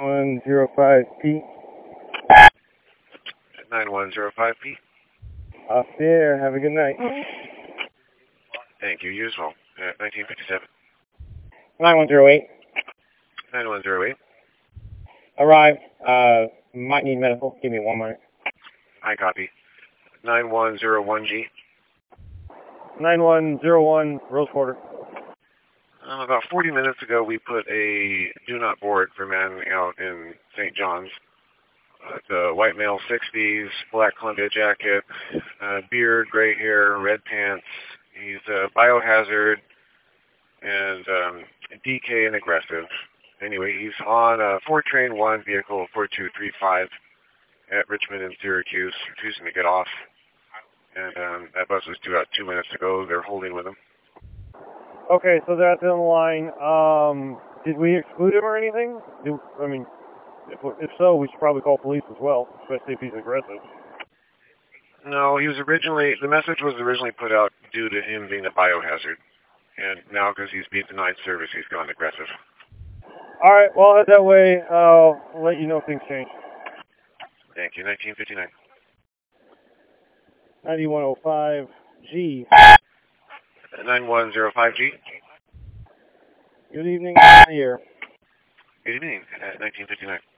9105P. 9105P. Off the air. Have a good night. Thank you. You as well. 1957. 9108. 9108. Arrived. Might need medical. Give me 1 minute. I copy. 9101G. 9101 Rose Quarter. About 40 minutes ago, we put a do not board for man out in St. John's. The white male, 60s, black Columbia jacket, beard, gray hair, red pants. He's a biohazard and DK and aggressive. Anyway, he's on a Train 1 vehicle 4235 at Richmond and Syracuse, refusing to get off. And that bus was due out 2 minutes ago. They're holding with him. Okay, so that's in the line. Did we exclude him or anything? If so, we should probably call police as well, especially if he's aggressive. No, the message was originally put out due to him being a biohazard. And now, because he's being denied service, he's gone aggressive. All right, well, head that way. I'll let you know if things change. Thank you. 1959. 9105G. 9105G. Good evening, here. Good evening. 1959.